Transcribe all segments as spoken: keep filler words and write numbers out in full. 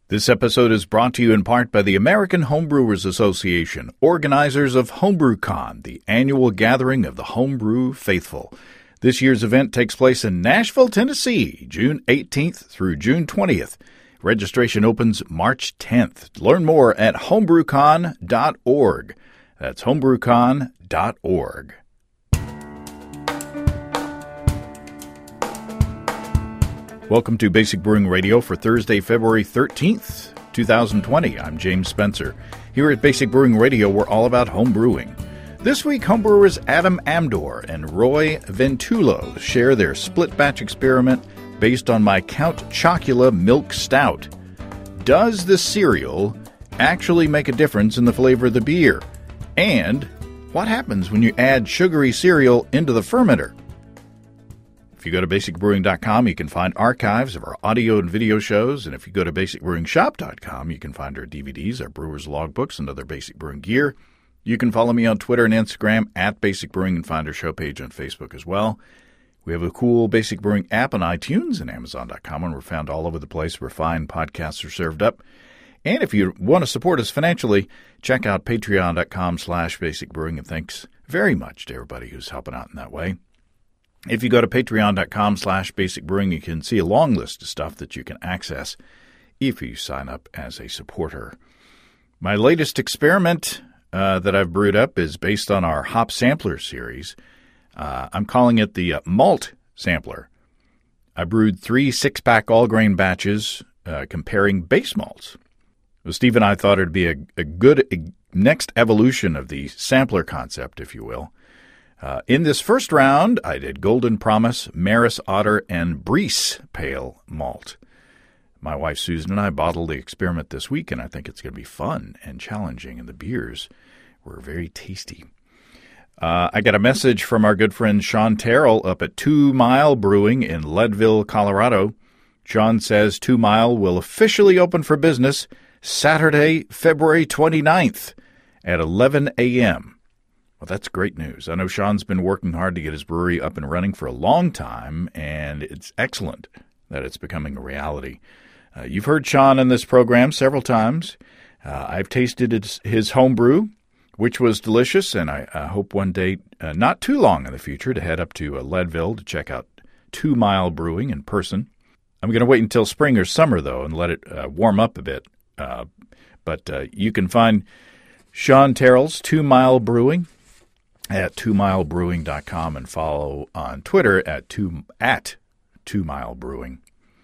This episode is brought to you in part by the American Homebrewers Association, organizers of HomebrewCon, the annual gathering of the homebrew faithful. This year's event takes place in Nashville, Tennessee, June eighteenth through June twentieth. Registration opens March tenth. Learn more at homebrewcon dot org. That's homebrewcon dot org. Welcome to Basic Brewing Radio for Thursday, February thirteenth, twenty twenty. I'm James Spencer. Here at Basic Brewing Radio, we're all about home brewing. This week, homebrewers Adam Amdor and Roy Ventulo share their split batch experiment based on my Count Chocula Milk Stout. Does the cereal actually make a difference in the flavor of the beer? And what happens when you add sugary cereal into the fermenter? If you go to basic brewing dot com, you can find archives of our audio and video shows. And if you go to basic brewing shop dot com, you can find our D V Ds, our brewer's logbooks, and other basic brewing gear. You can follow me on Twitter and Instagram at Basic Brewing and find our show page on Facebook as well. We have a cool Basic Brewing app on iTunes and amazon dot com, and we're found all over the place where fine podcasts are served up. And if you want to support us financially, check out patreon dot com slash basic brewing. And thanks very much to everybody who's helping out in that way. If you go to patreon dot com slash basic brewing, you can see a long list of stuff that you can access if you sign up as a supporter. My latest experiment uh, that I've brewed up is based on our Hop Sampler series. Uh, I'm calling it the uh, Malt Sampler. I brewed three six-pack all-grain batches uh, comparing base malts. Well, Steve and I thought it would be a, a good a next evolution of the sampler concept, if you will. Uh, in this first round, I did Golden Promise, Maris Otter, and Briess Pale Malt. My wife Susan and I bottled the experiment this week, and I think it's going to be fun and challenging, and the beers were very tasty. Uh, I got a message from our good friend Sean Terrell up at Two Mile Brewing in Leadville, Colorado. Sean says Two Mile will officially open for business Saturday, February twenty-ninth at eleven a.m. Well, that's great news. I know Sean's been working hard to get his brewery up and running for a long time, and it's excellent that it's becoming a reality. Uh, you've heard Sean in this program several times. Uh, I've tasted his, his home brew, which was delicious, and I, I hope one day, uh, not too long in the future, to head up to uh, Leadville to check out Two Mile Brewing in person. I'm going to wait until spring or summer, though, and let it uh, warm up a bit. Uh, but uh, you can find Sean Terrell's Two Mile Brewing at two mile brewing dot com and follow on Twitter at two at two mile brewing.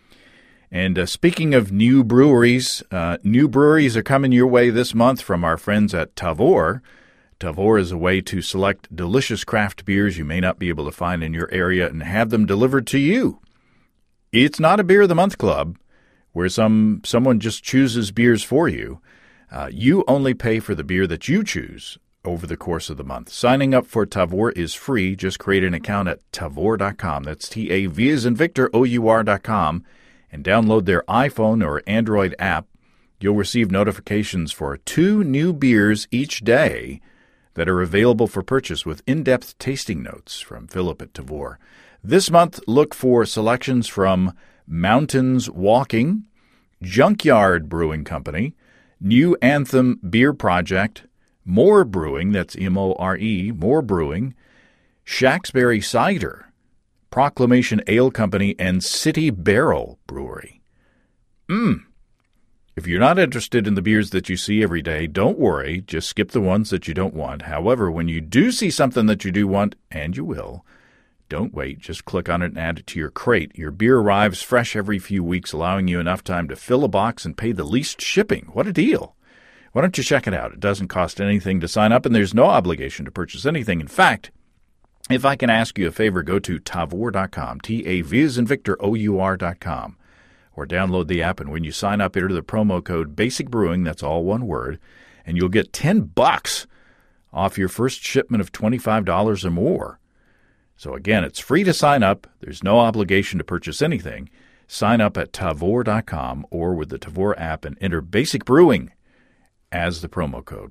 And uh, speaking of new breweries, uh, new breweries are coming your way this month from our friends at Tavour. Tavour is a way to select delicious craft beers you may not be able to find in your area and have them delivered to you. It's not a Beer of the Month club where some someone just chooses beers for you. Uh, you only pay for the beer that you choose over the course of the month. Signing up for Tavour is free. Just create an account at tavour dot com. That's T A V as in Victor, O U R dot com, and download their iPhone or Android app. You'll receive notifications for two new beers each day that are available for purchase with in-depth tasting notes from Philip at Tavour. This month, look for selections from Mountains Walking, Junkyard Brewing Company, New Anthem Beer Project, More Brewing, that's M O R E, More Brewing, Shacksbury Cider, Proclamation Ale Company, and City Barrel Brewery. Mmm. If you're not interested in the beers that you see every day, don't worry. Just skip the ones that you don't want. However, when you do see something that you do want, and you will, don't wait. Just click on it and add it to your crate. Your beer arrives fresh every few weeks, allowing you enough time to fill a box and pay the least shipping. What a deal. Why don't you check it out? It doesn't cost anything to sign up, and there's no obligation to purchase anything. In fact, if I can ask you a favor, go to tavour dot com, T A V as in Victor, O U R dot com, or download the app, and when you sign up, enter the promo code Basic Brewing, that's all one word, and you'll get ten bucks off your first shipment of twenty-five dollars or more. So again, it's free to sign up. There's no obligation to purchase anything. Sign up at tavour dot com or with the Tavour app and enter Basic Brewing as the promo code.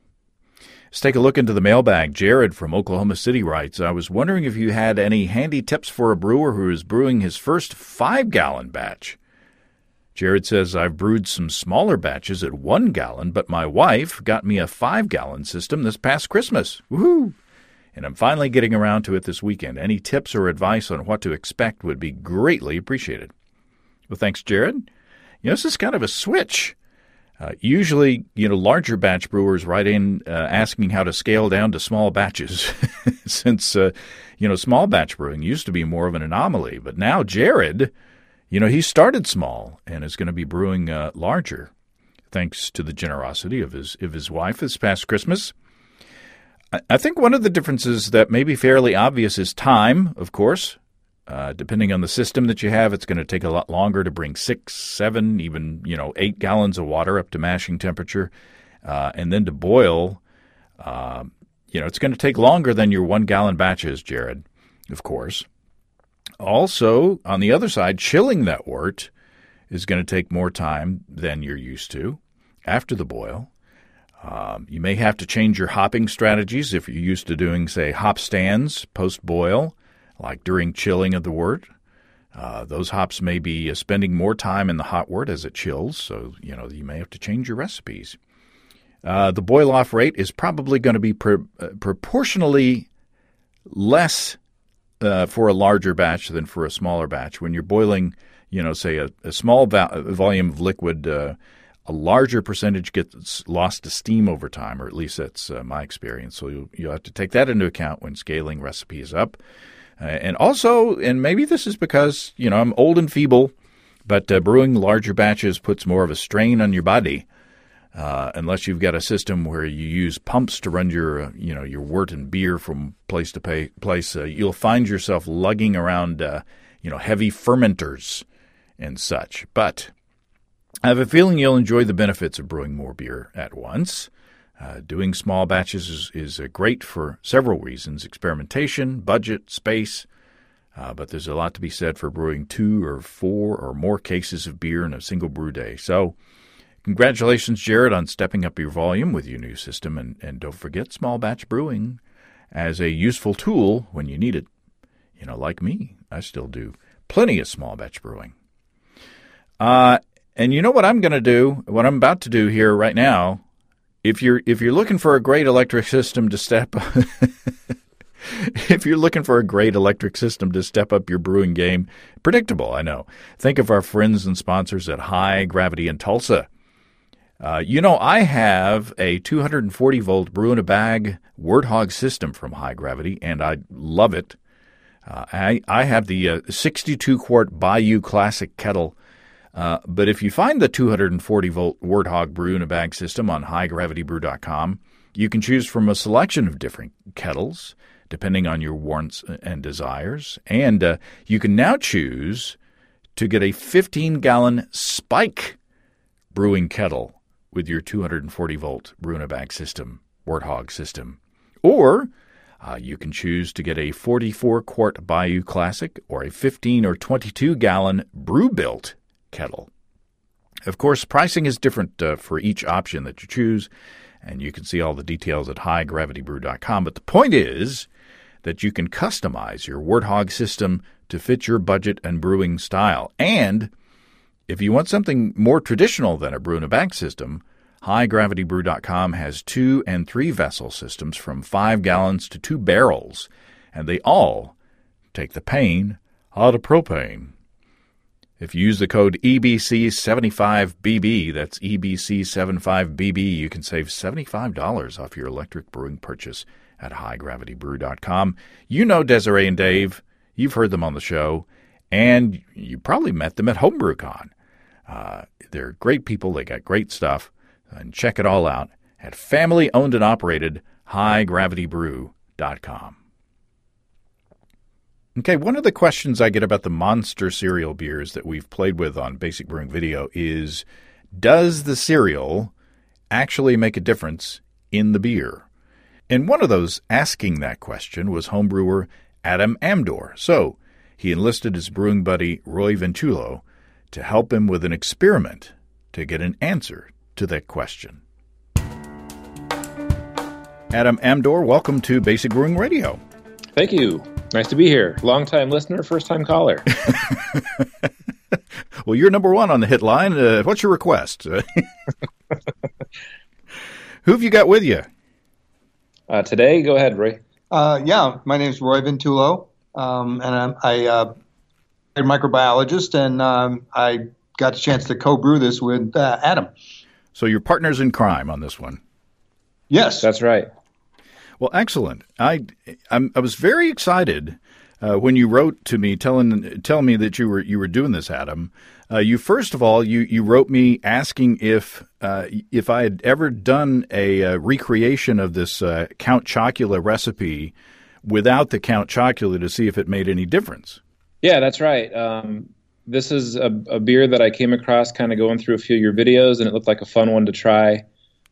Let's take a look into the mailbag. Jared from Oklahoma City writes, I was wondering if you had any handy tips for a brewer who is brewing his first five-gallon batch. Jared says, I've brewed some smaller batches at one gallon, but my wife got me a five-gallon system this past Christmas. Woohoo! And I'm finally getting around to it this weekend. Any tips or advice on what to expect would be greatly appreciated. Well, thanks, Jared. You know, this is kind of a switch. Uh, usually, you know, larger batch brewers write in uh, asking how to scale down to small batches since, uh, you know, small batch brewing used to be more of an anomaly. But now Jared, you know, he started small and is going to be brewing uh, larger thanks to the generosity of his, of his wife this past Christmas. I think one of the differences that may be fairly obvious is time, of course. Uh, depending on the system that you have, it's going to take a lot longer to bring six, seven, even, you know, eight gallons of water up to mashing temperature. Uh, and then to boil, uh, you know, it's going to take longer than your one-gallon batches, Jared, of course. Also, on the other side, chilling that wort is going to take more time than you're used to after the boil. Um, you may have to change your hopping strategies if you're used to doing, say, hop stands post-boil, like during chilling of the wort. Uh, those hops may be uh, spending more time in the hot wort as it chills, so you know you may have to change your recipes. Uh, the boil-off rate is probably going to be pro- uh, proportionally less uh, for a larger batch than for a smaller batch. When you're boiling, you know, say a, a small va- volume of liquid, uh, a larger percentage gets lost to steam over time, or at least that's uh, my experience. So you you have to take that into account when scaling recipes up. Uh, and also, and maybe this is because, you know, I'm old and feeble, but uh, brewing larger batches puts more of a strain on your body. Uh, unless you've got a system where you use pumps to run your, uh, you know, your wort and beer from place to pay, place, uh, you'll find yourself lugging around, uh, you know, heavy fermenters and such. But I have a feeling you'll enjoy the benefits of brewing more beer at once. Uh, doing small batches is, is uh, great for several reasons: experimentation, budget, space. Uh, but there's a lot to be said for brewing two or four or more cases of beer in a single brew day. So congratulations, Jared, on stepping up your volume with your new system. And, and don't forget small batch brewing as a useful tool when you need it. You know, like me, I still do plenty of small batch brewing. Uh, and you know what I'm going to do, what I'm about to do here right now, if you're if you're looking for a great electric system to step if you're looking for a great electric system to step up your brewing game, predictable, I know. Think of our friends and sponsors at High Gravity in Tulsa. Uh, you know, I have a two hundred forty volt brew in a bag Warthog system from High Gravity, and I love it. Uh, I I have the uh, sixty-two quart Bayou Classic kettle. Uh, but if you find the two hundred forty volt Warthog brew in a bag system on high gravity brew dot com, you can choose from a selection of different kettles, depending on your wants and desires. And uh, you can now choose to get a fifteen gallon Spike brewing kettle with your two hundred forty volt brew in a bag system, Warthog system. Or uh, you can choose to get a forty-four quart Bayou Classic or a fifteen or twenty-two gallon Brewbilt kettle. Of course, pricing is different uh, for each option that you choose, and you can see all the details at high gravity brew dot com. But the point is that you can customize your Warthog system to fit your budget and brewing style. And if you want something more traditional than a brew-in-a-bag system, high gravity brew dot com has two- and three-vessel systems from five gallons to two barrels, and they all take the pain out of propane. If you use the code E B C seventy-five B B, that's E B C seventy-five B B, you can save seventy-five dollars off your electric brewing purchase at high gravity brew dot com. You know Desiree and Dave. You've heard them on the show, and you probably met them at HomebrewCon. Uh, they're great people. They got great stuff. And check it all out at family-owned and operated high gravity brew dot com. Okay, one of the questions I get about the Monster cereal beers that we've played with on Basic Brewing Video is, does the cereal actually make a difference in the beer? And one of those asking that question was homebrewer Adam Amdor. So he enlisted his brewing buddy Roy Ventulo to help him with an experiment to get an answer to that question. Adam Amdor, welcome to Basic Brewing Radio. Thank you. Nice to be here. Long-time listener, first-time caller. Well, you're number one on the hit line. Uh, what's your request? Who have you got with you? Uh, today, go ahead, Roy. Uh, yeah, my name is Roy Ventullo, um, and I'm I, uh, a microbiologist, and um, I got a chance to co-brew this with uh, Adam. So you're partners in crime on this one. Yes, that's right. Well, excellent. I I'm, I was very excited uh, when you wrote to me telling telling me that you were you were doing this, Adam. Uh, you first of all you, you wrote me asking if uh, if I had ever done a, uh recreation of this uh, Count Chocula recipe without the Count Chocula to see if it made any difference. Yeah, that's right. Um, this is a, a beer that I came across kind of going through a few of your videos, and it looked like a fun one to try.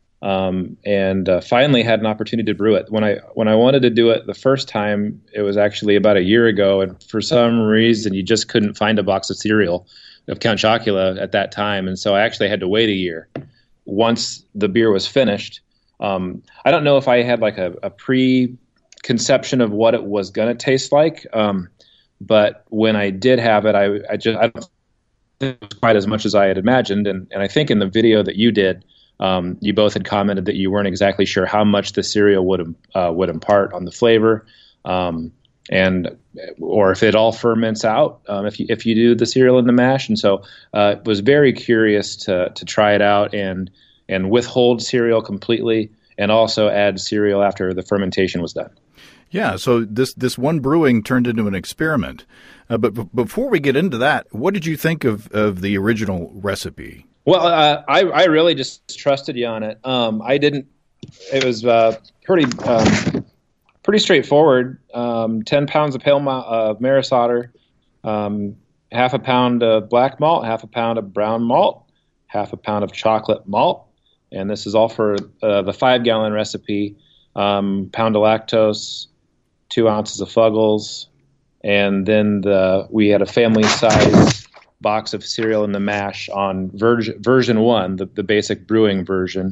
Um, and uh, finally had an opportunity to brew it. When I when I wanted to do it the first time, it was actually about a year ago, and for some reason you just couldn't find a box of cereal of Count Chocula at that time, and so I actually had to wait a year. Once the beer was finished, um, I don't know if I had like a, a preconception of what it was going to taste like, um, but when I did have it, I, I just I don't think it was quite as much as I had imagined, and, and I think in the video that you did, Um, you both had commented that you weren't exactly sure how much the cereal would uh, would impart on the flavor, um, and or if it all ferments out um, if you if you do the cereal in the mash. And so, uh, was very curious to to try it out and and withhold cereal completely, and also add cereal after the fermentation was done. Yeah, so this this one brewing turned into an experiment. Uh, but b- before we get into that, what did you think of of the original recipe? Well, uh, I, I really just trusted you on it. Um, I didn't. It was uh, pretty um, pretty straightforward. Um, Ten pounds of pale ma- uh, Maris Otter, um, half a pound of black malt, half a pound of brown malt, half a pound of chocolate malt, and this is all for uh, the five gallon recipe. Um, pound of lactose, two ounces of Fuggles, and then the we had a family size box of cereal in the mash on version version one, the, the basic brewing version.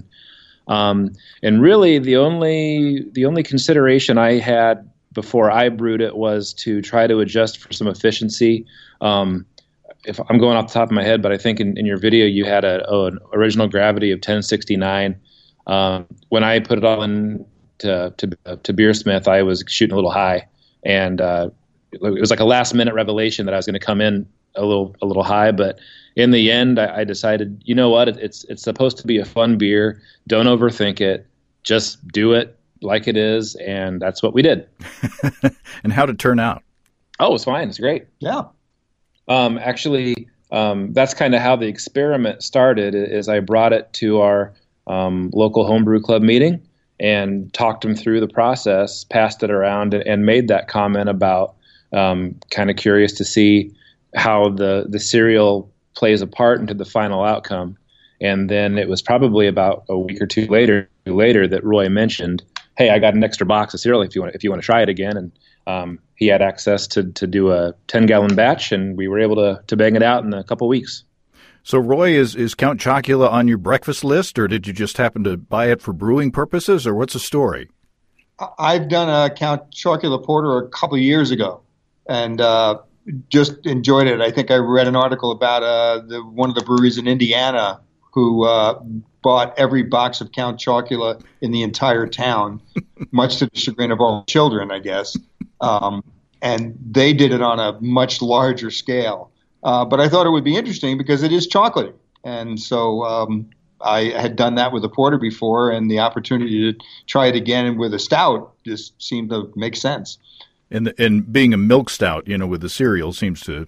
Um, and really the only the only consideration I had before I brewed it was to try to adjust for some efficiency. Um, if I'm going off the top of my head, but I think in, in your video you had a, oh, an original gravity of ten sixty-nine. Um, when I put it all in to, to, to Beersmith, I was shooting a little high, and uh, it was like a last minute revelation that I was going to come in a little a little high, but in the end I, I decided, you know what, it, it's it's supposed to be a fun beer. Don't overthink it. Just do it like it is, and that's what we did. And how did it turn out? Oh, it's fine. It's great. Yeah. Um, actually, um, that's kind of how the experiment started. Is I brought it to our um, local homebrew club meeting and talked them through the process, passed it around, and, and made that comment about um, kind of curious to see how the, the cereal plays a part into the final outcome. And then it was probably about a week or two later later that Roy mentioned, hey, I got an extra box of cereal if you want if you want to try it again. And um, he had access to, to do a ten gallon batch, and we were able to, to bang it out in a couple weeks. So, Roy, is, is Count Chocula on your breakfast list, or did you just happen to buy it for brewing purposes, or what's the story? I've done a Count Chocula Porter a couple of years ago, and uh, just enjoyed it. I think I read an article about uh, the, one of the breweries in Indiana who uh, bought every box of Count Chocula in the entire town, much to the chagrin of all children, I guess. Um, and they did it on a much larger scale. Uh, but I thought it would be interesting because it is chocolatey. And so um, I had done that with a porter before, and the opportunity to try it again with a stout just seemed to make sense. And and being a milk stout, you know, with the cereal seems to,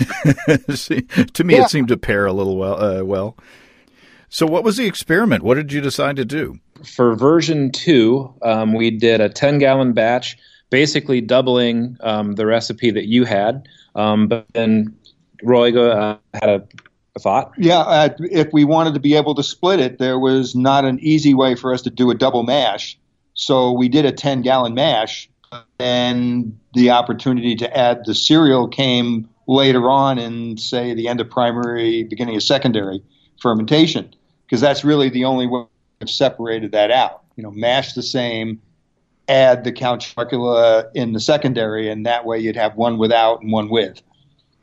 to me, yeah. It seemed to pair a little well. Uh, well. So what was the experiment? What did you decide to do? For version two, um, we did a ten gallon batch, basically doubling um, the recipe that you had. Um, but then Roy uh, had a, a thought. Yeah, uh, if we wanted to be able to split it, there was not an easy way for us to do a double mash. So we did a ten gallon mash. And the opportunity to add the cereal came later on in, say, the end of primary, beginning of secondary fermentation, because that's really the only way we've separated that out. You know, mash the same, add the Count Chocula in the secondary, and that way you'd have one without and one with.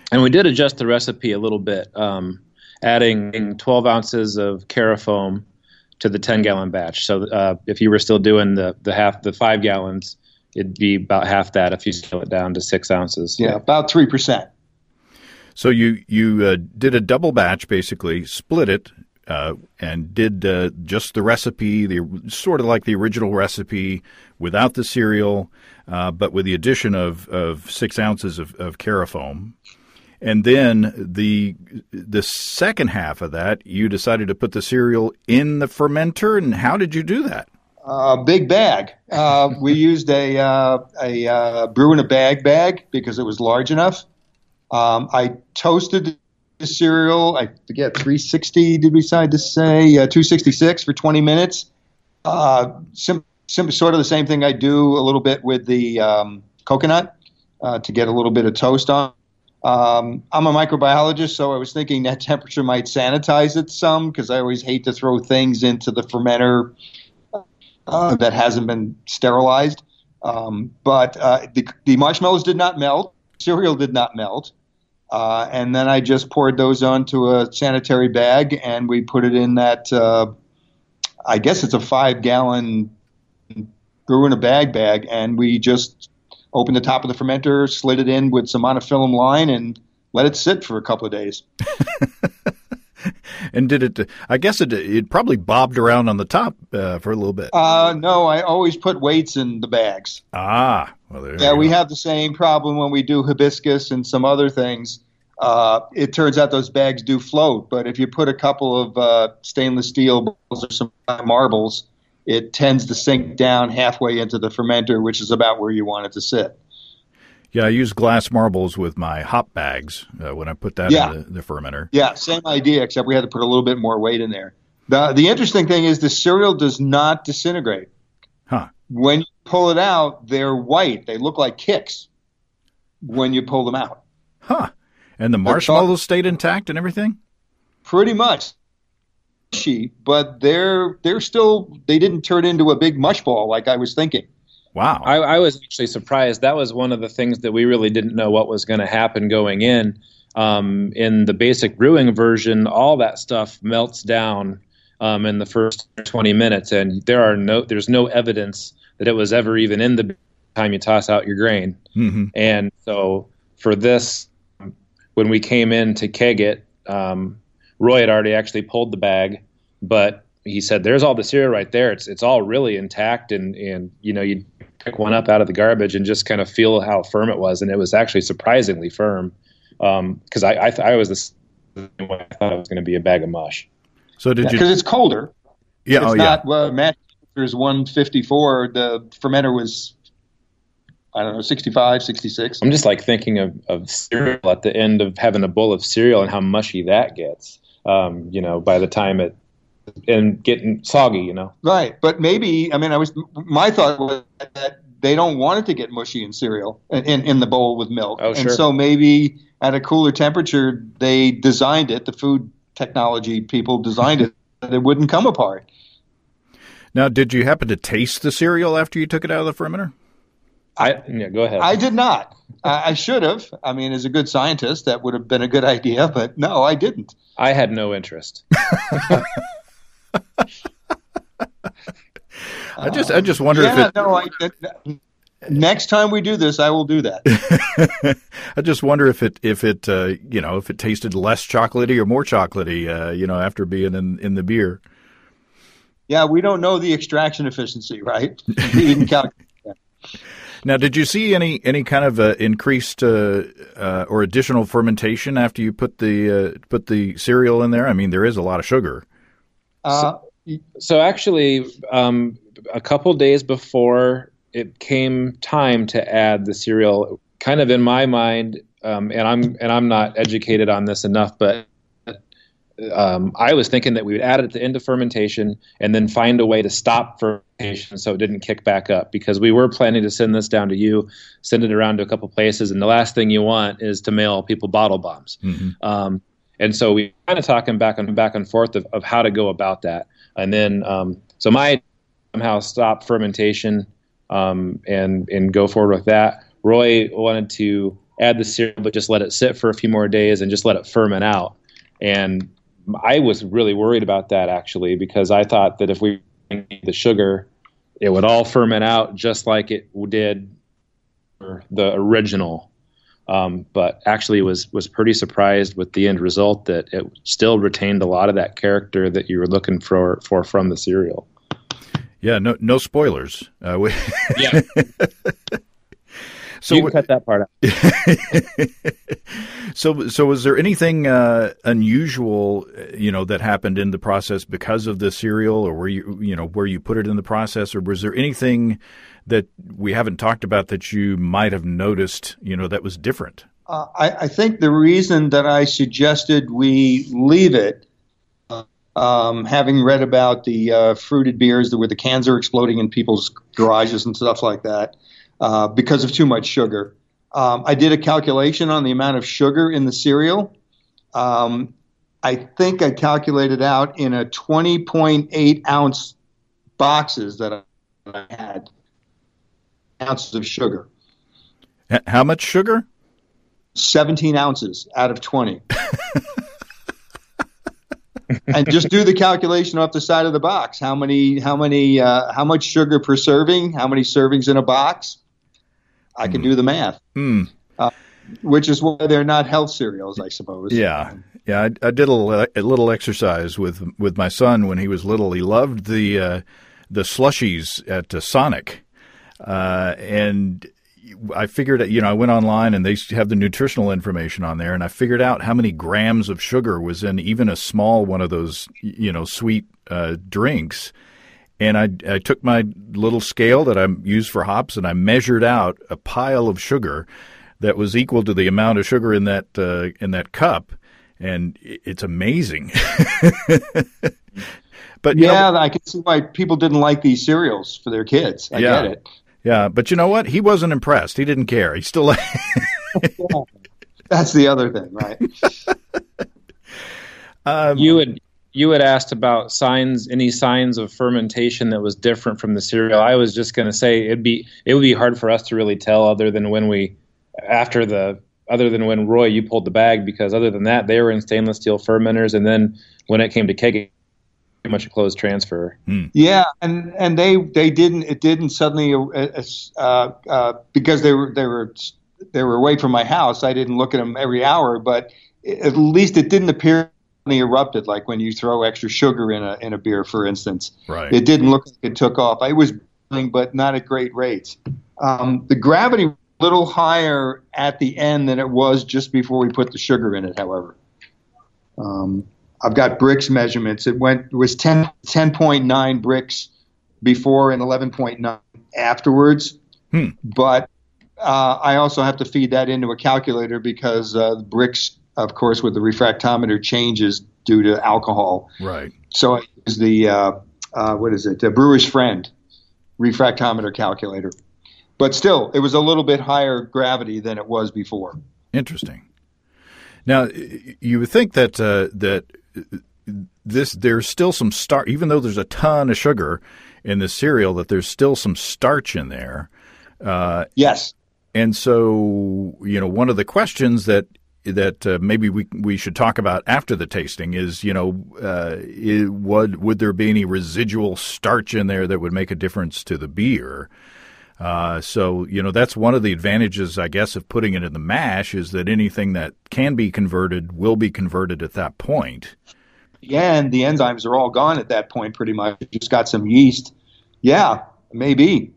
and we did adjust the recipe a little bit, um, adding twelve ounces of Carafoam to the ten gallon batch. So uh, if you were still doing the the half the five gallons, it'd be about half that if you scale it down to six ounces. Yeah, about three percent. So you you uh, did a double batch, basically, split it, uh, and did uh, just the recipe, the sort of like the original recipe, without the cereal, uh, but with the addition of, of six ounces of, of Carafoam. And then the the second half of that, you decided to put the cereal in the fermenter. And how did you do that? A uh, big bag. Uh, we used a uh, a uh, brew in a bag bag because it was large enough. Um, I toasted the cereal. I forget three sixty. Did we decide to say uh, two sixty-six for twenty minutes? Uh, sim- sim- sort of the same thing I do a little bit with the um, coconut uh, to get a little bit of toast on. Um, I'm a microbiologist, so I was thinking that temperature might sanitize it some because I always hate to throw things into the fermenter uh, that hasn't been sterilized. Um, but uh, the, the marshmallows did not melt. Cereal did not melt. Uh, and then I just poured those onto a sanitary bag, and we put it in that, uh, I guess it's a five-gallon brew in a bag bag, and we just opened the top of the fermenter, slid it in with some monofilament line, and let it sit for a couple of days. And did it, I guess it it probably bobbed around on the top uh, for a little bit. Uh, no, I always put weights in the bags. Ah, well, there Yeah, you we go. have the same problem when we do hibiscus and some other things. Uh, it turns out those bags do float, but if you put a couple of uh, stainless steel balls or some marbles, it tends to sink down halfway into the fermenter, which is about where you want it to sit. Yeah, I use glass marbles with my hop bags uh, when I put that Yeah. in the, the fermenter. Yeah, same idea, except we had to put a little bit more weight in there. The, the interesting thing is the cereal does not disintegrate. Huh. When you pull it out, they're white. They look like kicks when you pull them out. Huh. And the marshmallows stayed intact and everything? Pretty much. But they're they're still they didn't turn into a big mush ball like I was thinking. Wow. I, I was actually surprised. That was one of the things that we really didn't know what was going to happen going in. Um, in the basic brewing version, all that stuff melts down um, in the first twenty minutes, and there are no there's no evidence that it was ever even in the time you toss out your grain. Mm-hmm. And so for this, when we came in to keg it, um, Roy had already actually pulled the bag, but he said, "There's all the cereal right there. It's it's all really intact." And and you know, you pick one up out of the garbage and just kind of feel how firm it was, and it was actually surprisingly firm. Because um, I I, th- I was the same way. I thought it was going to be a bag of mush. So did Yeah, you? because it's colder. Yeah. It's Oh, not, yeah. well, match temperature is one fifty-four. The fermenter was, I don't know, sixty-five, sixty-six. I'm just like thinking of, of cereal at the end of having a bowl of cereal and how mushy that gets. Um, you know, by the time it and getting soggy, you know. Right, but maybe I mean I was my thought was that they don't want it to get mushy in cereal in in the bowl with milk, Oh, and sure. so maybe at a cooler temperature they designed it. The food technology people designed it that it wouldn't come apart. Now, did you happen to taste the cereal after you took it out of the fermenter? I yeah, go ahead. I did not. I, I should have. I mean, as a good scientist, that would have been a good idea, but no, I didn't. I had no interest. I just I just wonder yeah, if it. no. I, that, next time we do this, I will do that. I just wonder if it if it uh, you know if it tasted less chocolatey or more chocolatey uh, you know after being in, in the beer. Yeah, we don't know the extraction efficiency, right? We didn't calculate that. Now, did you see any any kind of uh, increased uh, uh, or additional fermentation after you put the uh, put the cereal in there? I mean, there is a lot of sugar. Uh, So actually, um, a couple days before it came time to add the cereal, kind of in my mind, um, and I'm and I'm not educated on this enough, but um, I was thinking that we would add it at the end of fermentation and then find a way to stop fermentation so it didn't kick back up, because we were planning to send this down to you, send it around to a couple places, and the last thing you want is to mail people bottle bombs. Mm-hmm. Um, and so we kind of talking back and back and forth of, of how to go about that. And then, um, so my somehow stop fermentation um, and and go forward with that. Roy wanted to add the cereal, but just let it sit for a few more days and just let it ferment out. And I was really worried about that, actually, because I thought that if we made the sugar, it would all ferment out just like it did for the original. Um, but actually was was pretty surprised with the end result, that it still retained a lot of that character that you were looking for, for from the cereal. Yeah, no no spoilers. Uh, we yeah. So you can cut that part out. so, so was there anything uh, unusual, you know, that happened in the process because of the cereal, or where you, you know, where you put it in the process, or was there anything that we haven't talked about that you might have noticed, you know, that was different? Uh, I, I think the reason that I suggested we leave it, uh, um, having read about the uh, fruited beers where the cans are exploding in people's garages and stuff like that, uh, because of too much sugar. Um, I did a calculation on the amount of sugar in the cereal. Um, I think I calculated out in a twenty point eight ounce boxes that I had ounces of sugar. H- how much sugar? seventeen ounces out of twenty. And just do the calculation off the side of the box. How many, how many, uh, how much sugar per serving? How many servings in a box? I can mm. do the math. Mm. Uh, which is why they're not health cereals, I suppose. Yeah. Yeah. I, I did a little, a little exercise with, with my son when he was little. He loved the, uh, the slushies at uh, Sonic. Uh, and I figured, you know, I went online and they have the nutritional information on there, and I figured out how many grams of sugar was in even a small one of those, you know, sweet uh, drinks. And I, I took my little scale that I use for hops, and I measured out a pile of sugar that was equal to the amount of sugar in that uh, in that cup, and it's amazing. But yeah, know, I can see why people didn't like these cereals for their kids. I yeah. get it. Yeah, but you know what? He wasn't impressed. He didn't care. He still. That's the other thing, right? um, you had you had asked about signs, any signs of fermentation that was different from the cereal. I was just going to say it'd be it would be hard for us to really tell, other than when we after the other than when Roy you pulled the bag, because other than that they were in stainless steel fermenters, and then when it came to kegging, pretty much a closed transfer. Hmm. Yeah, and and they they didn't it didn't suddenly uh, uh, uh, because they were they were they were away from my house. I didn't look at them every hour, but at least it didn't appear erupted like when you throw extra sugar in a in a beer, for instance. Right. It didn't look like it took off. I was burning, but not at great rates. Um, the gravity was a little higher at the end than it was just before we put the sugar in it. However, um, I've got bricks measurements. It went it was ten, ten point nine bricks before and eleven point nine afterwards. Hmm. But uh, I also have to feed that into a calculator because uh, the bricks, of course, with the refractometer changes due to alcohol. Right. So I use the, uh, uh, what is it, the Brewer's Friend refractometer calculator. But still, it was a little bit higher gravity than it was before. Interesting. Now, you would think that uh, that this there's still some starch, even though there's a ton of sugar in this cereal, that there's still some starch in there. Uh, yes. And so, you know, one of the questions that that uh, maybe we we should talk about after the tasting is, you know, uh, it, would would there be any residual starch in there that would make a difference to the beer? Uh, so, you know, that's one of the advantages, I guess, of putting it in the mash, is that anything that can be converted will be converted at that point. Yeah, and the enzymes are all gone at that point, pretty much. You just got some yeast. Yeah, maybe.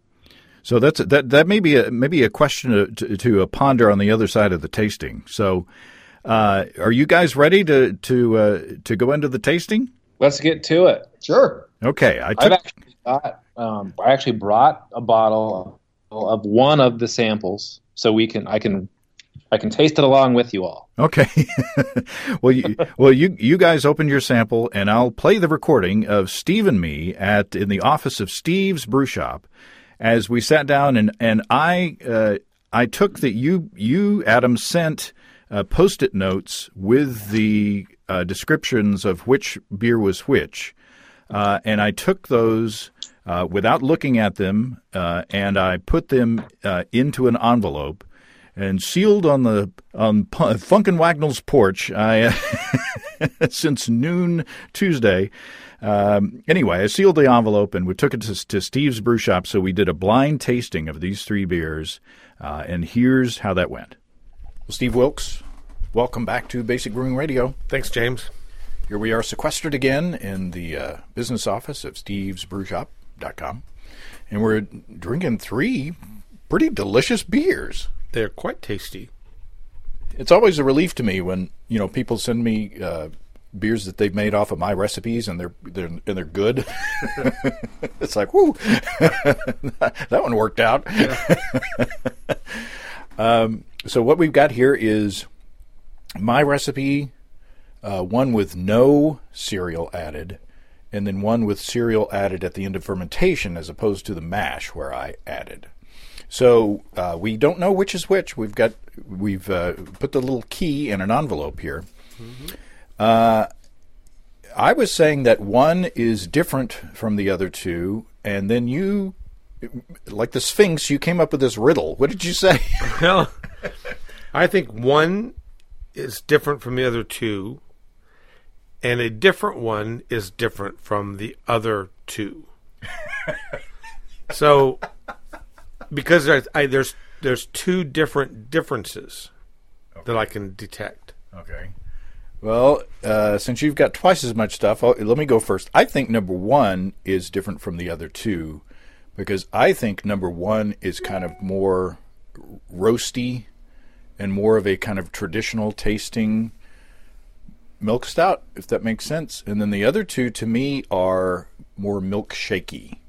So that's that. That may be a maybe a question to, to, to ponder on the other side of the tasting. So, uh, are you guys ready to to uh, to go into the tasting? Let's get to it. Sure. Okay. I took. I've actually got, um, I actually brought a bottle of one of the samples, so we can I can I can taste it along with you all. Okay. well, you, well, you you guys open your sample, and I'll play the recording of Steve and me at in the office of Steve's Brew Shop, as we sat down, and and I uh, I took that you you Adam sent uh, Post-it notes with the uh, descriptions of which beer was which, uh, and I took those uh, without looking at them, uh, and I put them uh, into an envelope. and sealed on the on P- Funkin' Wagnall's porch I, since noon Tuesday. Um, anyway, I sealed the envelope and we took it to, to Steve's Brew Shop. So we did a blind tasting of these three beers, uh, and here's how that went. Well, Steve Wilkes, welcome back to Basic Brewing Radio. Thanks, James. Here we are sequestered again in the uh, business office of steves brew shop dot com, and we're drinking three pretty delicious beers. They're quite tasty. It's always a relief to me when, you know, people send me uh, beers that they've made off of my recipes and they're they're and they're good. It's like, whoo, that one worked out. Yeah. um, so what we've got here is my recipe, uh, one with no cereal added, and then one with cereal added at the end of fermentation, as opposed to the mash where I added. So uh, we don't know which is which. We've got we've uh, put the little key in an envelope here. Mm-hmm. Uh, I was saying that one is different from the other two, and then you, like the Sphinx, you came up with this riddle. What did you say? Well, I think one is different from the other two, and a different one is different from the other two. So, because there's, I, there's there's two different differences okay. that I can detect. Okay. Well, uh, since you've got twice as much stuff, I'll, let me go first. I think number one is different from the other two because I think number one is kind of more roasty and more of a kind of traditional tasting milk stout, if that makes sense. And then the other two, to me, are more milkshakey.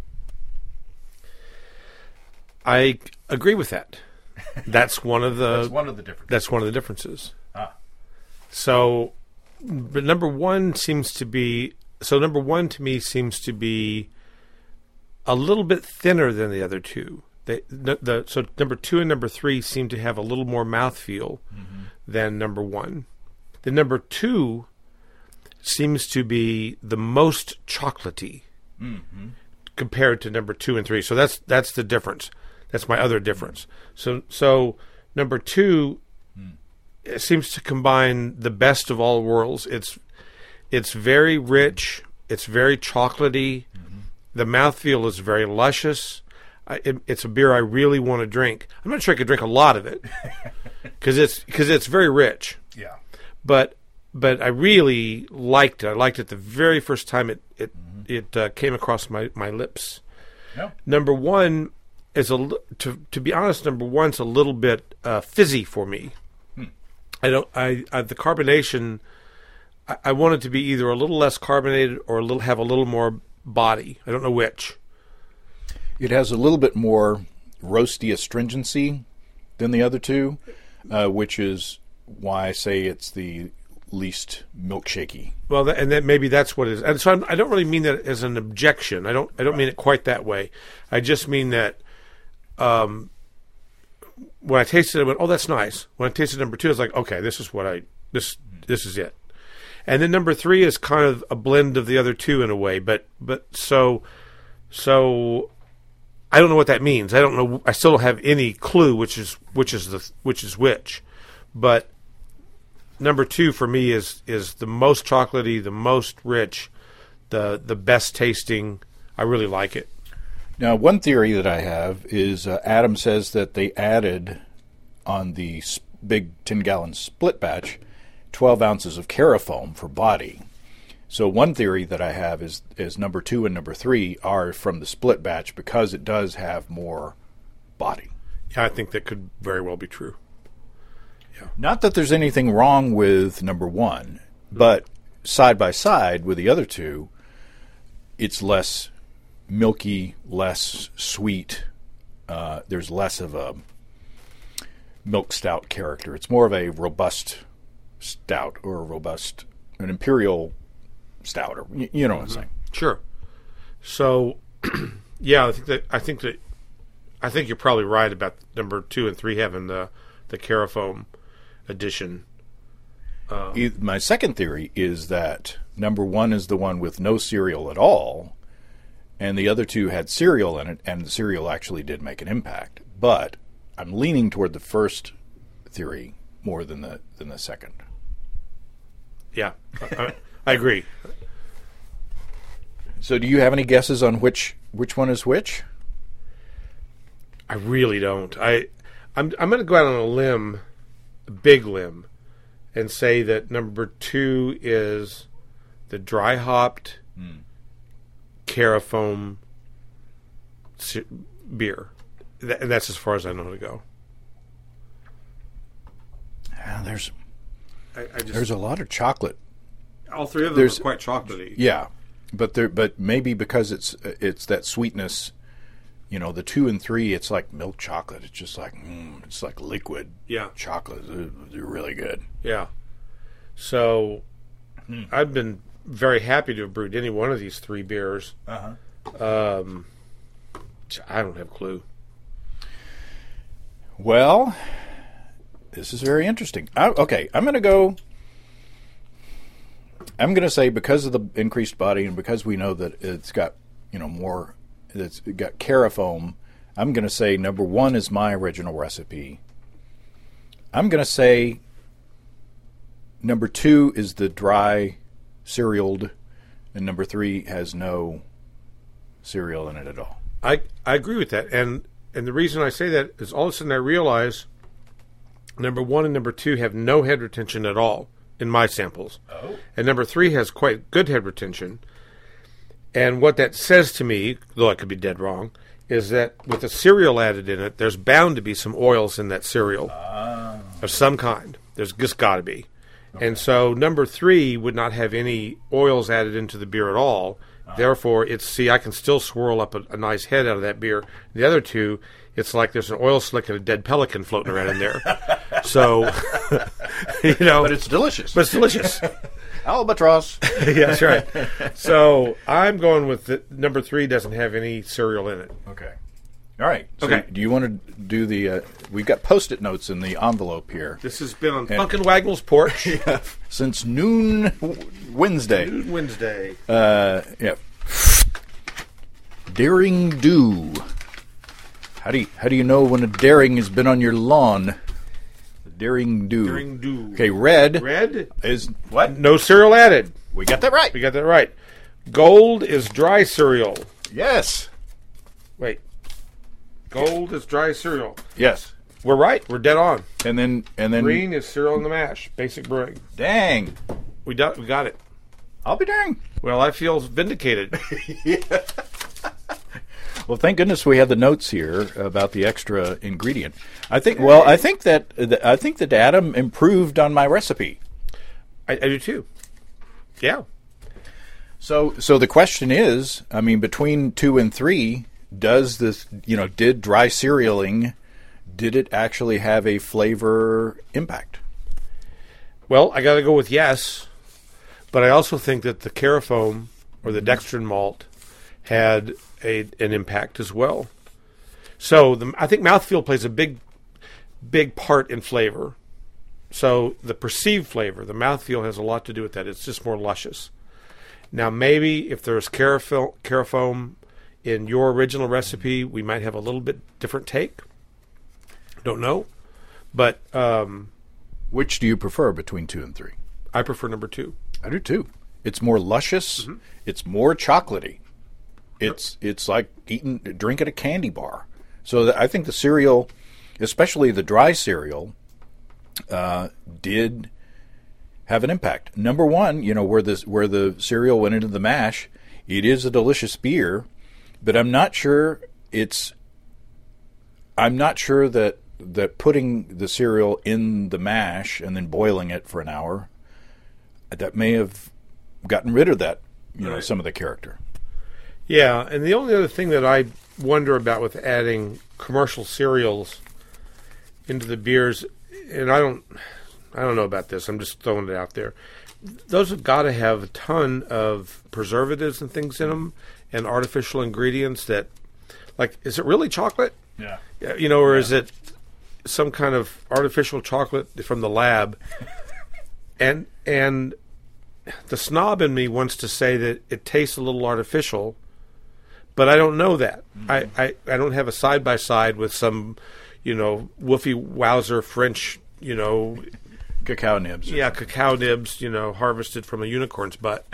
I agree with that. That's one of the. That's one of the differences. That's one of the differences. Ah. So, but number one seems to be. So number one to me seems to be a little bit thinner than the other two. They, the, the so number two and number three seem to have a little more mouthfeel mm-hmm. than number one. The number two seems to be the most chocolatey mm-hmm. compared to number two and three. So that's that's the difference. That's my other difference. So so number two mm. it seems to combine the best of all worlds. It's it's very rich. It's very chocolatey. Mm-hmm. The mouthfeel is very luscious. I, it, it's a beer I really want to drink. I'm not sure I could drink a lot of it because it's because it's very rich. Yeah. But but I really liked it. I liked it the very first time it it mm-hmm. it uh, came across my, my lips. Yeah. Number one is a to to be honest. Number one's a little bit uh, fizzy for me. Hmm. I don't. I, I the carbonation. I, I want it to be either a little less carbonated or a little have a little more body. I don't know which. It has a little bit more roasty astringency than the other two, uh, which is why I say it's the least milkshakey. Well, that, and that maybe that's what it is. And so I'm, I don't really mean that as an objection. I don't. I don't right. mean it quite that way. I just mean that um, when I tasted it, I went, "Oh, that's nice." When I tasted number two, I was like, "Okay, this is what I this this is it." And then number three is kind of a blend of the other two in a way. But but so so I don't know what that means. I don't know. I still don't have any clue which is which is the which is which. But number two for me is is the most chocolatey, the most rich, the the best tasting. I really like it. Now, one theory that I have is uh, Adam says that they added on the big ten-gallon split batch twelve ounces of Carafoam for body. So one theory that I have is is number two and number three are from the split batch because it does have more body. Yeah, I think that could very well be true. Yeah. Not that there's anything wrong with number one, but side by side with the other two, it's less milky, less sweet. Uh, there's less of a milk stout character. It's more of a robust stout or a robust, an imperial stout, or you, you know what I'm saying. Sure. So, yeah, I think that I think that I think you're probably right about number two and three having the the Carafoam edition. Um, My second theory is that number one is the one with no cereal at all, and the other two had cereal in it, and the cereal actually did make an impact. But I'm leaning toward the first theory more than the than the second. Yeah, I, I agree. So, do you have any guesses on which which one is which? I really don't. I, I'm I'm going to go out on a limb, a big limb, and say that number two is the dry hopped mm. Carafoam beer, Th- and that's as far as I know how to go. Yeah, there's I, I just, there's a lot of chocolate. All three of them there's, are quite chocolatey. Yeah, but there but maybe because it's it's that sweetness. You know, the two and three, it's like milk chocolate. It's just like, mm, it's like liquid yeah. chocolate. They're, they're really good. Yeah. So, mm. I've been very happy to have brewed any one of these three beers. Uh-huh. Um, I don't have a clue. Well, this is very interesting. I, okay, I'm going to go... I'm going to say because of the increased body and because we know that it's got, you know, more... It's got Carafoam. I'm going to say number one is my original recipe. I'm going to say number two is the dry cerealed, and number three has no cereal in it at all. I, I agree with that, and and the reason I say that is all of a sudden I realize number one and number two have no head retention at all in my samples, oh. and number three has quite good head retention. And what that says to me, though I could be dead wrong, is that with the cereal added in it, there's bound to be some oils in that cereal oh. of some kind. There's just got to be. Okay. And so number three would not have any oils added into the beer at all. Oh. Therefore, it's, see, I can still swirl up a, a nice head out of that beer. The other two, it's like there's an oil slick and a dead pelican floating around in there. So, you know. But it's delicious. But it's delicious. Albatross. Yeah, that's right. So I'm going with the, number three doesn't have any cereal in it. Okay. All right. So okay. Do you want to do the? Uh, we've got Post-it notes in the envelope here. This has been on Funkin' Wagnall's porch yeah, since noon Wednesday. Noon Wednesday. Uh, yeah. Daring Do. How do you how do you know when a daring has been on your lawn? Daring Do. Daring Do. Okay, red. Red is what? No cereal added. We got that right. We got that right. Gold is dry cereal. Yes. Wait. Gold is dry cereal. Yes. We're right. We're dead on. And then and then green is cereal in the mash. Basic brewing. Dang. We do, we got it. I'll be dang. Well, I feel vindicated. Yeah. Well, thank goodness we have the notes here about the extra ingredient. I think. Well, I think that I think that Adam improved on my recipe. I, I do too. Yeah. So, so the question is, I mean, between two and three, does this, you know, did dry cerealing, did it actually have a flavor impact? Well, I got to go with yes, but I also think that the Carafoam or the dextrin malt had a, an impact as well. So the, I think mouthfeel plays a big, big part in flavor. So the perceived flavor, the mouthfeel has a lot to do with that. It's just more luscious. Now maybe if there's Carafoam, Carafoam in your original recipe, we might have a little bit different take. Don't know. But um, which do you prefer between two and three? I prefer number two. I do too. It's more luscious. Mm-hmm. It's more chocolatey. It's it's like eating drinking a candy bar. So the, I think the cereal, especially the dry cereal, uh, did have an impact. Number one, you know, where this where the cereal went into the mash, it is a delicious beer, but I'm not sure it's. I'm not sure that that putting the cereal in the mash and then boiling it for an hour, that may have gotten rid of that, you know, right. some of the character. Yeah, and the only other thing that I wonder about with adding commercial cereals into the beers, and I don't, I don't know about this. I'm just throwing it out there. Those have got to have a ton of preservatives and things in them, and artificial ingredients that, like, is it really chocolate? Yeah. You know, or yeah. is it some kind of artificial chocolate from the lab? and and the snob in me wants to say that it tastes a little artificial. But I don't know that. Mm-hmm. I, I, I don't have a side-by-side with some, you know, Woofy Wowzer French, you know, cacao nibs. Yeah, cacao nibs, you know, harvested from a unicorn's butt.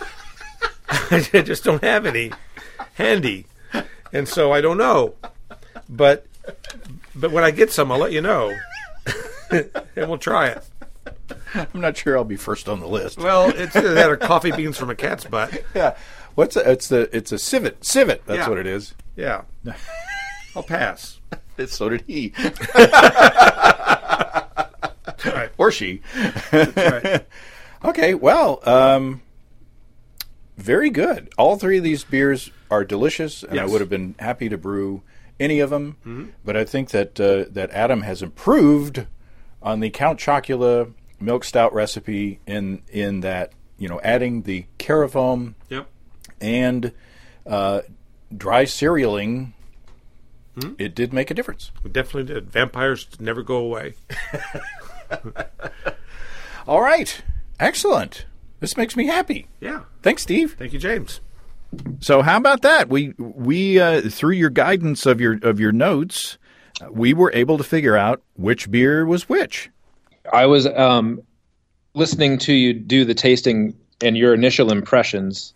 I just don't have any handy, and so I don't know. But but when I get some, I'll let you know, and we'll try it. I'm not sure I'll be first on the list. Well, it's either that or coffee beans from a cat's butt. Yeah, what's a, it's the it's a civet civet. That's yeah. what it is. Yeah, I'll pass. So did he, right. or she. Right. Okay, well, um, very good. All three of these beers are delicious, and yes. I would have been happy to brew any of them. Mm-hmm. But I think that uh, that Adam has improved on the Count Chocula milk stout recipe in in that, you know, adding the carafoam yep. and uh, dry cerealing, mm-hmm. it did make a difference. It definitely did. Vampires never go away. All right. Excellent. This makes me happy. Yeah. Thanks, Steve. Thank you, James. So how about that? We we uh, through your guidance of your of your notes, we were able to figure out which beer was which. I was um, listening to you do the tasting and your initial impressions.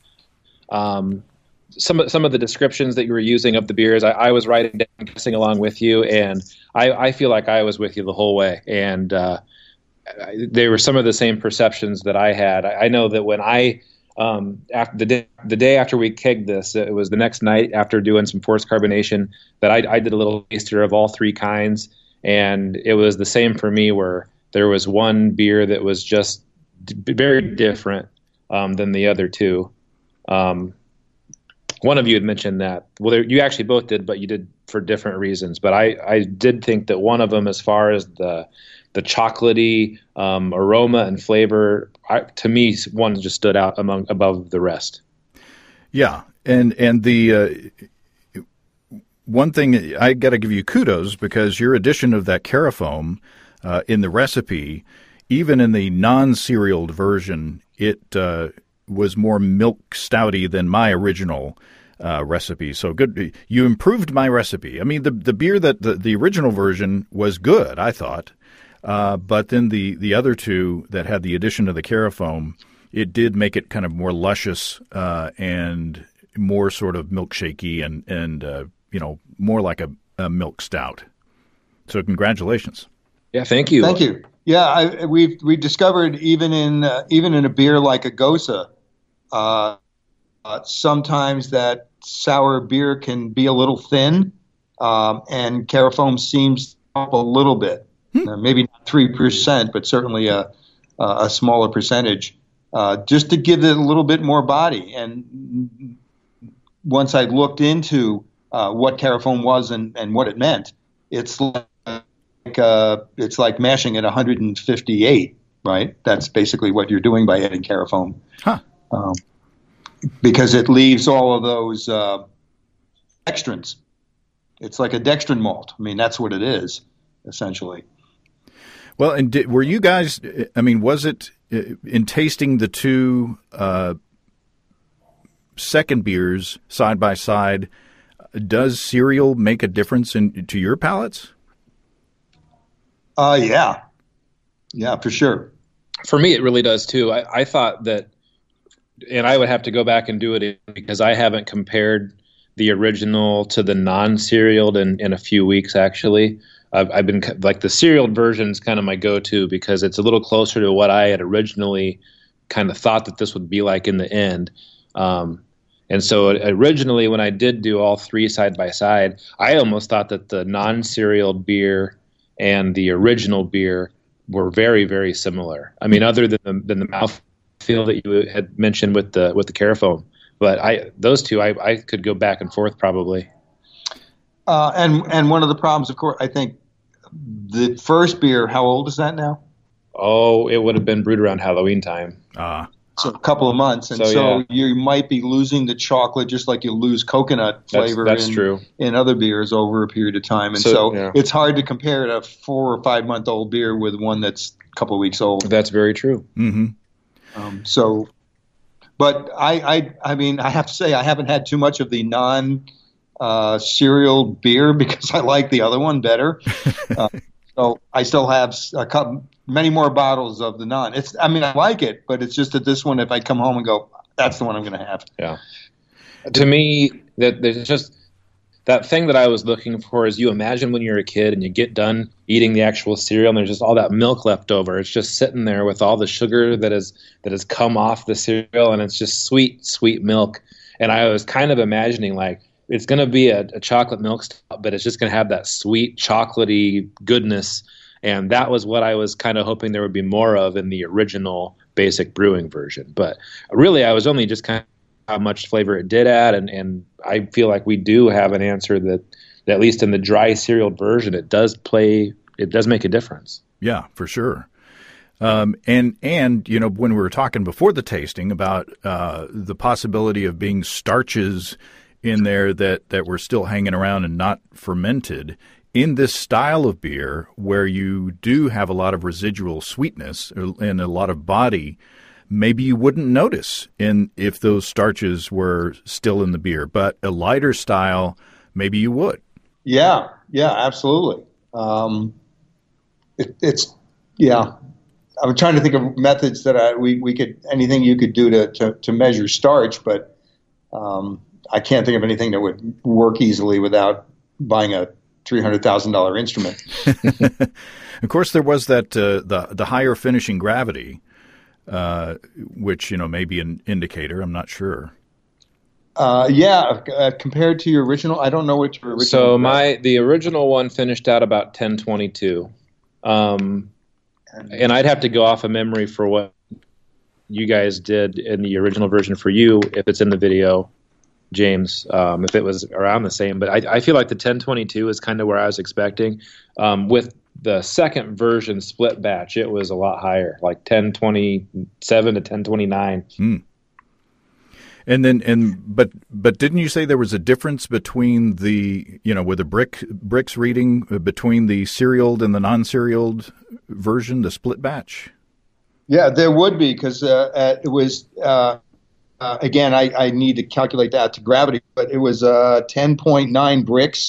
Um, some of, some of the descriptions that you were using of the beers, I, I was writing down, guessing along with you, and I, I feel like I was with you the whole way. And uh, they were some of the same perceptions that I had. I, I know that when I um, after the day the day after we kegged this, it was the next night after doing some forced carbonation that I, I did a little taster of all three kinds, and it was the same for me where there was one beer that was just d- very different um, than the other two. Um, one of you had mentioned that. Well, there, you actually both did, but you did for different reasons. But I, I did think that one of them, as far as the the chocolatey um, aroma and flavor, I, to me, one just stood out among above the rest. Yeah, and and the uh, one thing I got to give you kudos because your addition of that carafoam Uh, in the recipe, even in the non-cerealed version, it uh, was more milk stouty than my original uh, recipe. So good, you improved my recipe. I mean, the the beer that the, the original version was good, I thought, uh, but then the the other two that had the addition of the carafoam, it did make it kind of more luscious uh, and more sort of milkshakey and and uh, you know, more like a, a milk stout. So congratulations. Yeah, thank you. Thank you. Yeah, I, we've we discovered even in uh, even in a beer like a Gosa, uh, uh, sometimes that sour beer can be a little thin, um, and carafoam seems up a little bit, hmm. uh, maybe not three percent, but certainly a a smaller percentage, uh, just to give it a little bit more body. And once I looked into uh, what carafoam was and, and what it meant, it's like Like, uh, it's like mashing at one hundred fifty-eight, right? That's basically what you're doing by adding carafoam. Huh. Um, because it leaves all of those uh, dextrins. It's like a dextrin malt. I mean, that's what it is, essentially. Well, and did, were you guys, I mean, was it, in tasting the two uh, second beers side by side, does cereal make a difference in to your palates? Uh, yeah. Yeah, for sure. For me, it really does too. I, I thought that, and I would have to go back and do it because I haven't compared the original to the non-cerealed in, in a few weeks, actually. I've, I've been, like, the cerealed version is kind of my go-to because it's a little closer to what I had originally kind of thought that this would be like in the end. Um, and so originally when I did do all three side by side, I almost thought that the non-cerealed beer and the original beer were very, very similar. I mean, other than the, than the mouthfeel that you had mentioned with the with the carafoam, but I those two I, I could go back and forth probably. Uh, and and one of the problems, of course, I think the first beer. How old is that now? Oh, it would have been brewed around Halloween time. Ah. Uh. So a couple of months, and so, so yeah. you might be losing the chocolate just like you lose coconut flavor that's, that's in, true. in other beers over a period of time. And so, so yeah. it's hard to compare a four or five month old beer with one that's a couple of weeks old. That's very true. Mm-hmm. Um, so, but I, I, I mean, I have to say I haven't had too much of the non uh, cereal beer because I like the other one better. Uh, so I still have a couple, many more bottles of the non. It's, I mean, I like it, but it's just that this one, if I come home and go, that's the one I'm going to have. Yeah. To me, that there's just that thing that I was looking for is you imagine when you're a kid and you get done eating the actual cereal and there's just all that milk left over. It's just sitting there with all the sugar that is that has come off the cereal, and it's just sweet, sweet milk. And I was kind of imagining like it's going to be a, a chocolate milk stout, but it's just going to have that sweet, chocolatey goodness. And that was what I was kind of hoping there would be more of in the original Basic Brewing version. But really, I was only just kind of how much flavor it did add, and, and I feel like we do have an answer that, that at least in the dry cereal version, it does play, it does make a difference. Yeah, for sure. Um, and, and, you know, when we were talking before the tasting about uh, the possibility of being starches in there that, that were still hanging around and not fermented, in this style of beer where you do have a lot of residual sweetness and a lot of body, maybe you wouldn't notice in if those starches were still in the beer, but a lighter style, maybe you would. Yeah, yeah, absolutely. Um, it, it's yeah. I'm trying to think of methods that I, we we could anything you could do to to, to measure starch, but um, I can't think of anything that would work easily without buying a three hundred thousand dollar instrument. Of course, there was that uh, the the higher finishing gravity. Uh, which, you know, may be an indicator. I'm not sure. Uh, yeah, uh, compared to your original, I don't know what your original. So my the original one finished out about ten twenty-two, um, and I'd have to go off of memory for what you guys did in the original version for you, if it's in the video, James. Um, if it was around the same, but I, I feel like the ten twenty-two is kind of where I was expecting. Um, with the second version split batch, it was a lot higher, like ten twenty-seven to ten twenty-nine. Mm. And then, and but but didn't you say there was a difference between the, you know, with the brick bricks reading between the serialed and the non-serialed version, the split batch? Yeah, there would be, because uh, uh, it was uh, uh, again, I, I need to calculate that to gravity, but it was uh, ten point nine bricks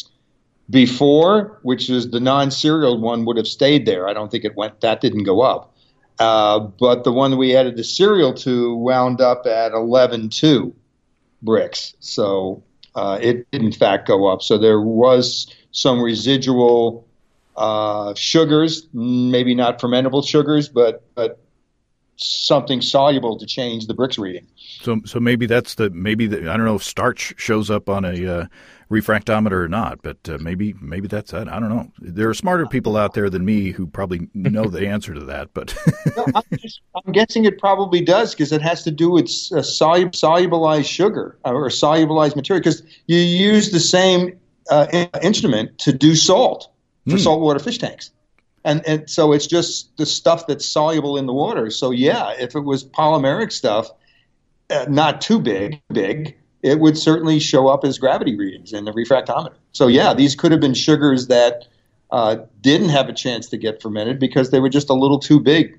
before, which is the non-serial one would have stayed there. I don't think it went, that didn't go up. Uh, but the one that we added the cereal to wound up at eleven point two bricks. So uh, it did in fact go up. So there was some residual uh, sugars, maybe not fermentable sugars, but, but something soluble to change the bricks reading. So, so maybe that's the maybe the, I don't know if starch shows up on a uh, refractometer or not, but uh, maybe maybe that's that. I don't know. There are smarter people out there than me who probably know the answer to that. But no, I'm, just, I'm guessing it probably does, because it has to do with uh, solu- solubilized sugar or solubilized material. Because you use the same uh, in- instrument to do salt for mm. saltwater fish tanks. And, and so it's just the stuff that's soluble in the water. So, yeah, if it was polymeric stuff, uh, not too big, big, it would certainly show up as gravity readings in the refractometer. So, yeah, these could have been sugars that uh, didn't have a chance to get fermented because they were just a little too big.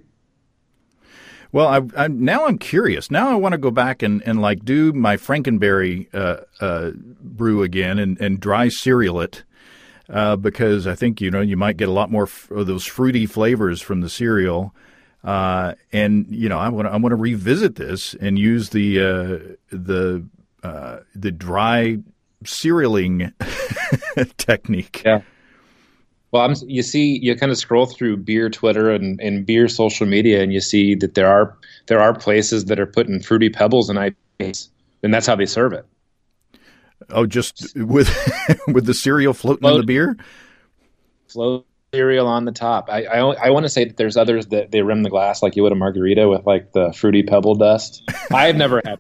Well, I, I, now I'm curious. Now I want to go back and, and like do my Frankenberry uh, uh, brew again and, and dry cereal it. Uh, because I think, you know, you might get a lot more f- of those fruity flavors from the cereal. Uh, and, you know, I want to I want to revisit this and use the uh, the uh, the dry cerealing technique. Yeah. Well, I'm, you see, you kind of scroll through beer Twitter and, and beer social media, and you see that there are there are places that are putting Fruity Pebbles in I P As, and that's how they serve it. Oh, just with with the cereal floating float, in the beer? Float cereal on the top. I, I I want to say that there's others that they rim the glass like you would a margarita with like the Fruity Pebble dust. I've never had.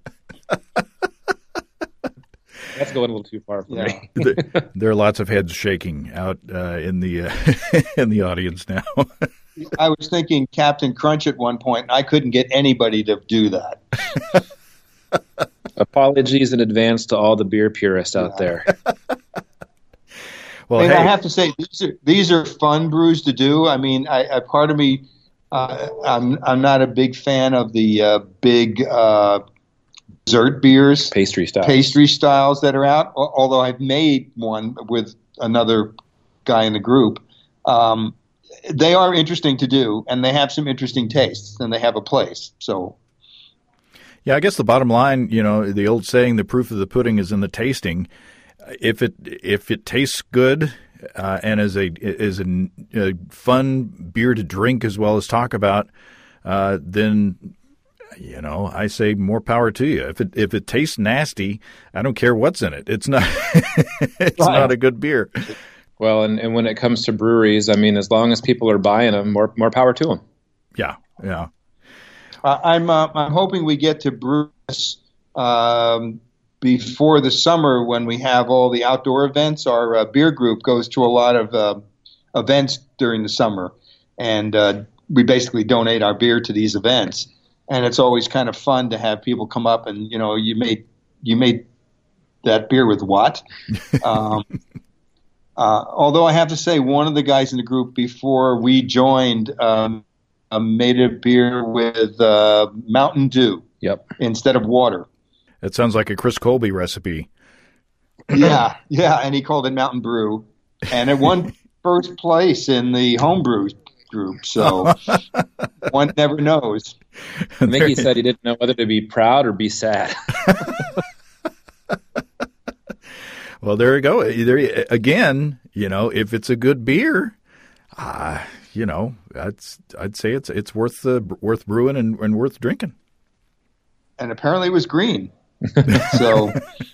That's going a little too far for yeah. me. there, there are lots of heads shaking out uh, in the uh, in the audience now. I was thinking Captain Crunch at one point. I couldn't get anybody to do that. Apologies in advance to all the beer purists out yeah. there. Well, and hey. I have to say, these are these are fun brews to do. I mean, I, I part of me, uh, I'm I'm not a big fan of the uh, big uh, dessert beers, pastry styles, pastry styles that are out. Although I've made one with another guy in the group, um, they are interesting to do, and they have some interesting tastes, and they have a place. So, yeah, I guess the bottom line, you know, the old saying, "The proof of the pudding is in the tasting." If it if it tastes good uh, and is a is a, a fun beer to drink as well as talk about, uh, then. You know, I say more power to you. If it if it tastes nasty, I don't care what's in it. It's not it's right. not a good beer. Well, and, and when it comes to breweries, I mean, as long as people are buying them, more more power to them. Yeah, yeah. Uh, I'm uh, I'm hoping we get to brew this um, before the summer when we have all the outdoor events. Our uh, beer group goes to a lot of uh, events during the summer, and uh, we basically donate our beer to these events. And it's always kind of fun to have people come up and, you know, you made you made that beer with what? um, uh, although I have to say, one of the guys in the group before we joined um, uh, made a beer with uh, Mountain Dew. Yep. Instead of water. That sounds like a Chris Colby recipe. Yeah, yeah, and he called it Mountain Brew, and it won first place in the homebrew group. So one never knows. I think he said he didn't know whether to be proud or be sad. Well, there you go. There again, you know, if it's a good beer, uh, you know, that's I'd say it's it's worth uh, worth brewing and, and worth drinking. And apparently, it was green. So,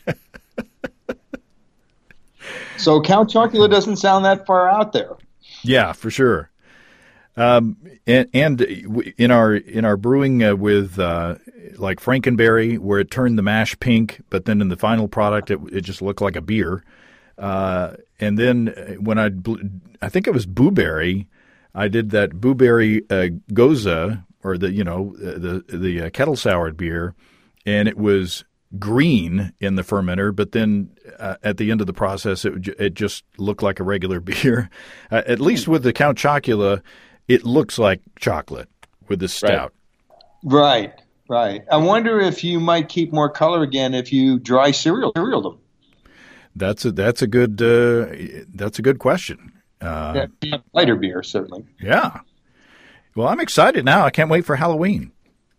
so Count Chocula doesn't sound that far out there. Yeah, for sure. Um, and, and in our in our brewing uh, with uh, like Frankenberry, where it turned the mash pink, but then in the final product it it just looked like a beer. Uh, and then when I I think it was Booberry, I did that Booberry uh, Goza, or the you know the the uh, kettle soured beer, and it was green in the fermenter, but then uh, at the end of the process it it just looked like a regular beer. Uh, at least with the Count Chocula, it looks like chocolate with the stout. Right, right. I wonder if you might keep more color again if you dry cereal cereal them. That's a that's a good uh, that's a good question. Uh, yeah, lighter beer certainly. Yeah. Well, I'm excited now. I can't wait for Halloween.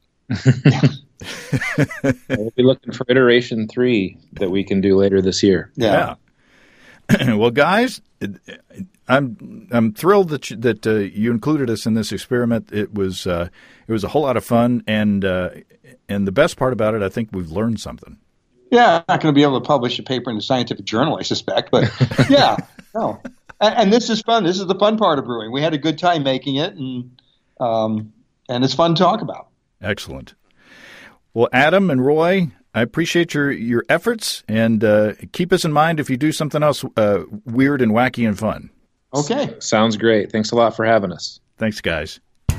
We'll be looking for iteration three that we can do later this year. Yeah. yeah. Well, guys, I'm I'm thrilled that you, that uh, you included us in this experiment. It was uh, it was a whole lot of fun, and uh, and the best part about it, I think we've learned something. Yeah, I'm not going to be able to publish a paper in the scientific journal, I suspect, but yeah, no. And, and this is fun. This is the fun part of brewing. We had a good time making it, and um, and it's fun to talk about. Excellent. Well, Adam and Roy, I appreciate your, your efforts, and uh, keep us in mind if you do something else uh, weird and wacky and fun. Okay. Sounds great. Thanks a lot for having us. Thanks, guys.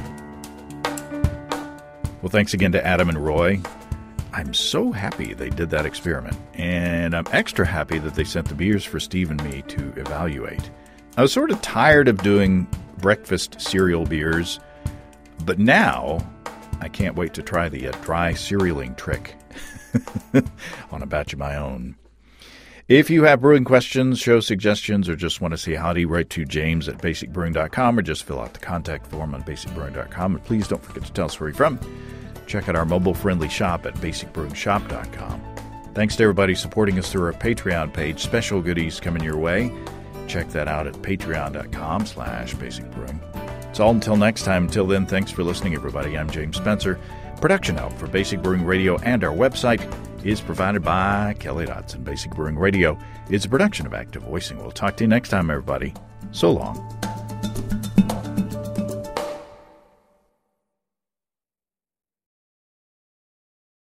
Well, thanks again to Adam and Roy. I'm so happy they did that experiment, and I'm extra happy that they sent the beers for Steve and me to evaluate. I was sort of tired of doing breakfast cereal beers, but now I can't wait to try the uh, dry cerealing trick on a batch of my own. If you have brewing questions, show suggestions, or just want to say howdy, write to James at basic brewing dot com or just fill out the contact form on basic brewing dot com. And please don't forget to tell us where you're from. Check out our mobile-friendly shop at basic brewing shop dot com. Thanks to everybody supporting us through our Patreon page. Special goodies coming your way. Check that out at patreon dot com slash basic brewing. It's all until next time. Until then, thanks for listening, everybody. I'm James Spencer. Production help for Basic Brewing Radio and our website is provided by Kelly Dotson. Basic Brewing Radio is a production of Active Voicing. We'll talk to you next time, everybody. So long.